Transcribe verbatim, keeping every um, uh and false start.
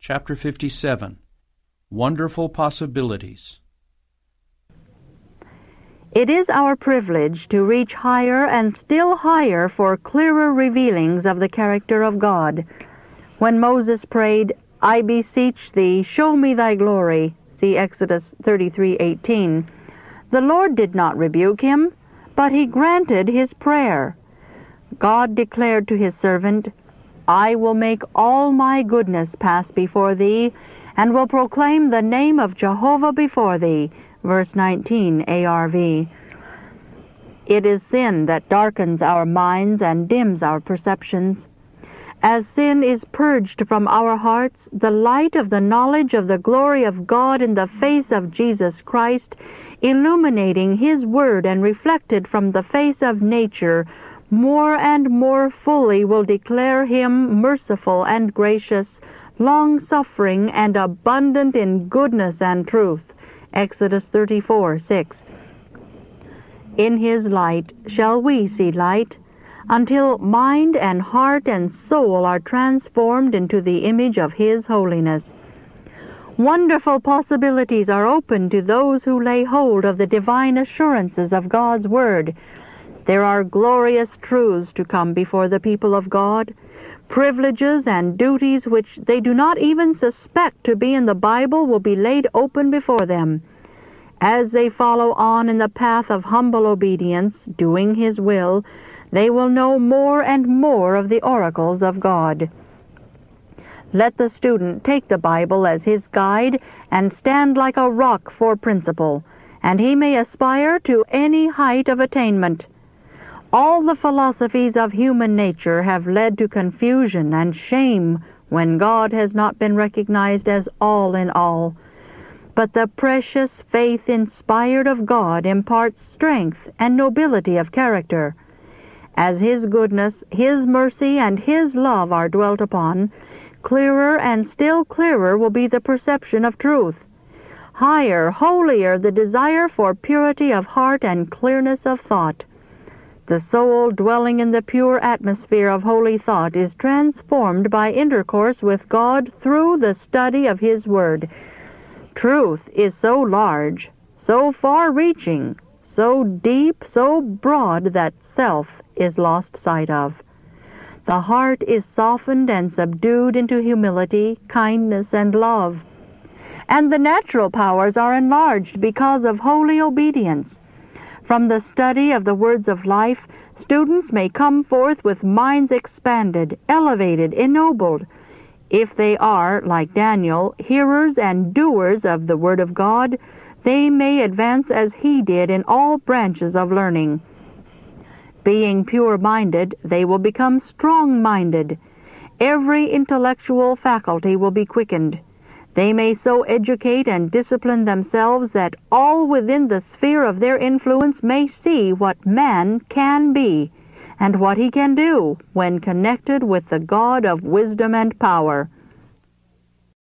Chapter fifty-seven. Wonderful Possibilities. It is our privilege to reach higher and still higher for clearer revealings of the character of God. When Moses prayed, "I beseech thee, show me thy glory," see Exodus thirty-three eighteen, the Lord did not rebuke him, but he granted his prayer. God declared to his servant, "I will make all my goodness pass before thee, and will proclaim the name of Jehovah before thee," verse nineteen A R V. It is sin that darkens our minds and dims our perceptions. As sin is purged from our hearts, the light of the knowledge of the glory of God in the face of Jesus Christ, illuminating His Word and reflected from the face of nature, more and more fully will declare Him merciful and gracious, long-suffering and abundant in goodness and truth. Exodus thirty-four six. In His light shall we see light, until mind and heart and soul are transformed into the image of His holiness. Wonderful possibilities are open to those who lay hold of the divine assurances of God's Word. There are glorious truths to come before the people of God, privileges and duties which they do not even suspect to be in the Bible will be laid open before them. As they follow on in the path of humble obedience, doing His will, they will know more and more of the oracles of God. Let the student take the Bible as his guide and stand like a rock for principle, and he may aspire to any height of attainment. All the philosophies of human nature have led to confusion and shame when God has not been recognized as all in all. But the precious faith inspired of God imparts strength and nobility of character. As His goodness, His mercy, and His love are dwelt upon, clearer and still clearer will be the perception of truth. Higher, holier the desire for purity of heart and clearness of thought. The soul dwelling in the pure atmosphere of holy thought is transformed by intercourse with God through the study of His Word. Truth is so large, so far-reaching, so deep, so broad that self is lost sight of. The heart is softened and subdued into humility, kindness, and love. And the natural powers are enlarged because of holy obedience. From the study of the words of life, students may come forth with minds expanded, elevated, ennobled. If they are, like Daniel, hearers and doers of the Word of God, they may advance as he did in all branches of learning. Being pure-minded, they will become strong-minded. Every intellectual faculty will be quickened. They may so educate and discipline themselves that all within the sphere of their influence may see what man can be, and what he can do when connected with the God of wisdom and power.